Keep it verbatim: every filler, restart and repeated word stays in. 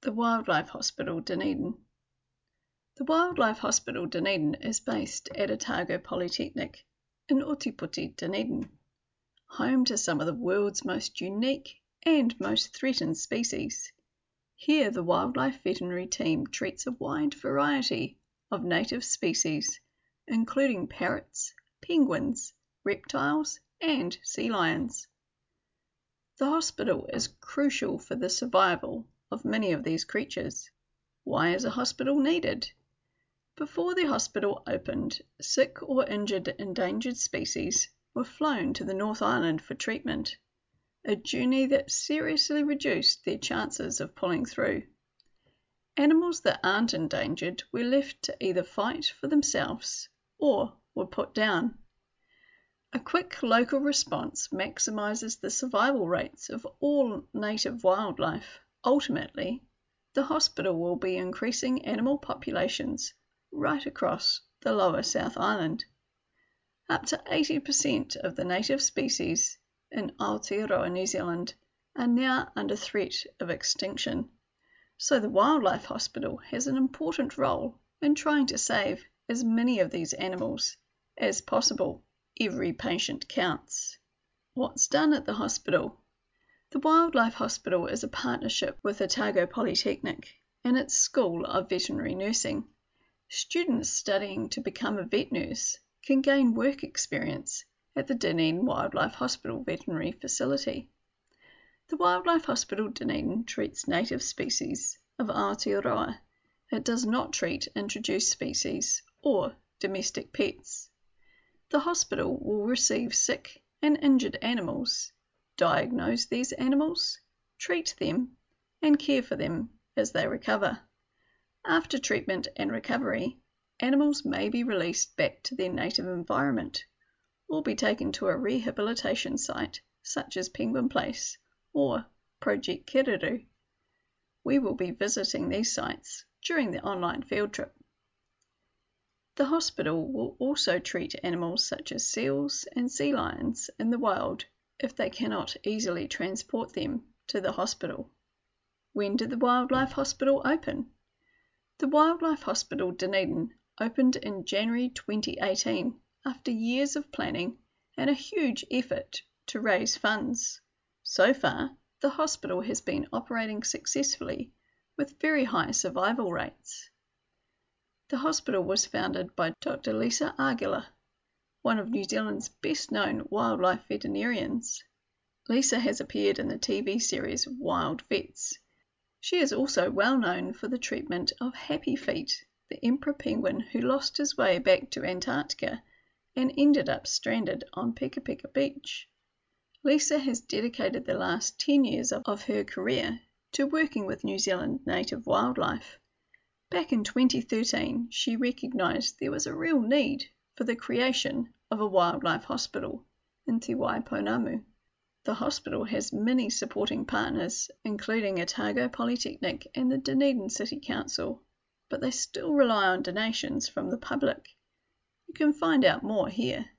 The Wildlife Hospital, Dunedin. The Wildlife Hospital Dunedin is based at Otago Polytechnic in Ōtepoti, Dunedin, home to some of the world's most unique and most threatened species. Here the wildlife veterinary team treats a wide variety of native species, including parrots, penguins, reptiles, and sea lions. The hospital is crucial for the survival of many of these creatures. Why is a hospital needed? Before the hospital opened, sick or injured endangered species were flown to the North Island for treatment, a journey that seriously reduced their chances of pulling through. Animals that aren't endangered were left to either fight for themselves or were put down. A quick local response maximises the survival rates of all native wildlife. Ultimately, the hospital will be increasing animal populations right across the lower South Island. Up to eighty percent of the native species in Aotearoa, New Zealand, are now under threat of extinction, so the Wildlife Hospital has an important role in trying to save as many of these animals as possible. Every patient counts. What's done at the hospital? The Wildlife Hospital is a partnership with Otago Polytechnic and its School of Veterinary Nursing. Students studying to become a vet nurse can gain work experience at the Dunedin Wildlife Hospital veterinary facility. The Wildlife Hospital Dunedin treats native species of Aotearoa. It does not treat introduced species or domestic pets. The hospital will receive sick and injured animals, diagnose these animals, treat them, and care for them as they recover. After treatment and recovery, animals may be released back to their native environment or be taken to a rehabilitation site such as Penguin Place or Project Kereru. We will be visiting these sites during the online field trip. The hospital will also treat animals such as seals and sea lions in the wild if they cannot easily transport them to the hospital. When did the Wildlife Hospital open? The Wildlife Hospital Dunedin opened in January twenty eighteen after years of planning and a huge effort to raise funds. So far, the hospital has been operating successfully with very high survival rates. The hospital was founded by Doctor Lisa Aguilar, one of New Zealand's best-known wildlife veterinarians. Lisa has appeared in the T V series Wild Vets. She is also well known for the treatment of Happy Feet, the emperor penguin who lost his way back to Antarctica and ended up stranded on Peka Peka Beach. Lisa has dedicated the last ten years of, of her career to working with New Zealand native wildlife. Back in twenty thirteen, she recognised there was a real need for the creation of a wildlife hospital in Te Waipounamu. The hospital has many supporting partners, including Otago Polytechnic and the Dunedin City Council, but they still rely on donations from the public. You can find out more here.